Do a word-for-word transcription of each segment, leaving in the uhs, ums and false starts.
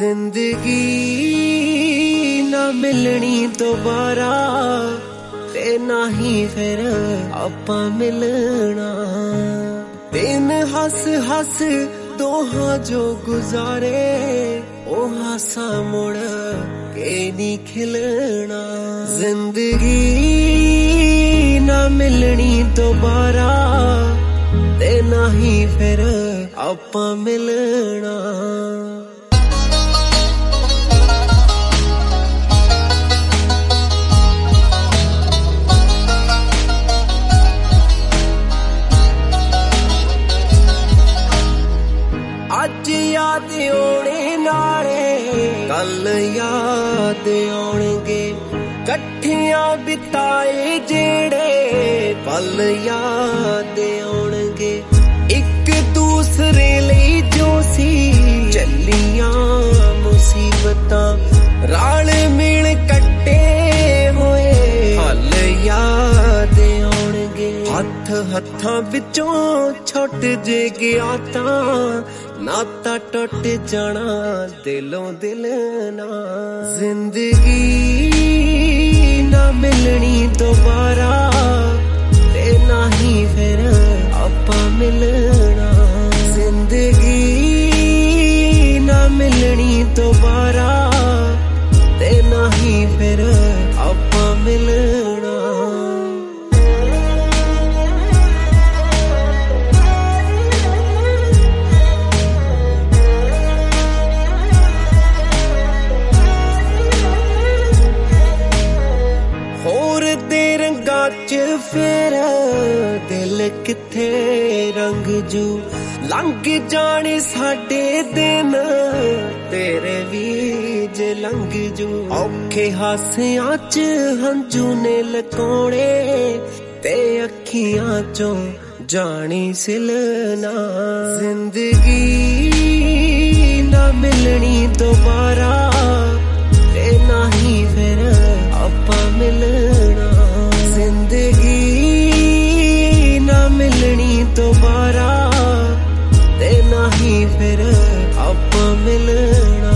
जिंदगी ना मिलनी दोबारा ते ना ही फिर आपां मिलना। दिन हस हस दोहां जो गुजारे ओ हासा मुड़ के नी खिलना। जिंदगी ना मिलनी दोबारा ते ना ही फिर आपां मिलना। अज याद आने नाले कल याद आउणगे, कट्ठियां बिताए जेड़े पल याद आउणगे। एक दूसरे लई जो सी चलियां मुसीबतां राल मिल कट्टे होए हल याद आउणगे। हथ हत्थां विचों छुट जे गया तां नाता टुट जाना दिलों दिल ना। जिंदगी ना मिलनी दोबारा ते ना ही फिर आपां मिलना। जिंदगी ना मिलनी दोबारा ते ना ही फिर आपां मिलना। फिर दिल किथे रंग जू लंघ जाने साडे दिन तेरे बीज लंघ जू। औखे हासियां च हंजू ने लकोणे ते अखियां चों जानी सिलना। जिंदगी ना मिलनी दोबारा ते ना ही फिर आपां मिलना। जिंदगी ना मिलनी दोबारा ते ना ही फिर आपां मिलना।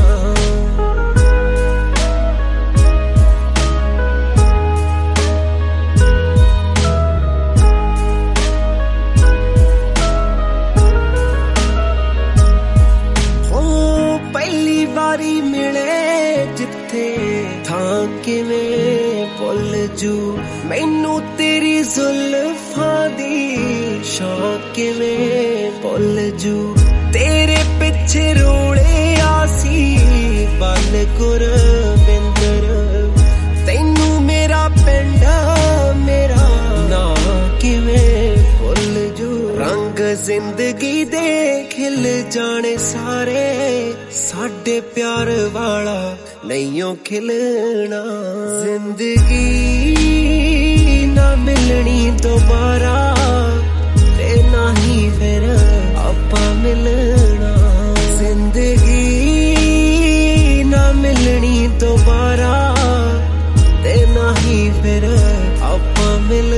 हो पहली बारी मिले जिथे थां किवें भुल जू मैनू तेरी जुल्फां दी शौक किवें भुल जू। तेरे पिछे रोले आसी बल गुरबिंदर तैनू मेरा पिंड मेरा ना किवें भुल जू। रंग जिंदगी दे खिल जाने सारे साडे प्यार वाला नहींओ खिलना। जिंदगी ना मिलनी दोबारा ते ना ही फिर आपां मिलना। जिंदगी ना मिलनी दोबारा ते ना ही फिर आपां मिलना।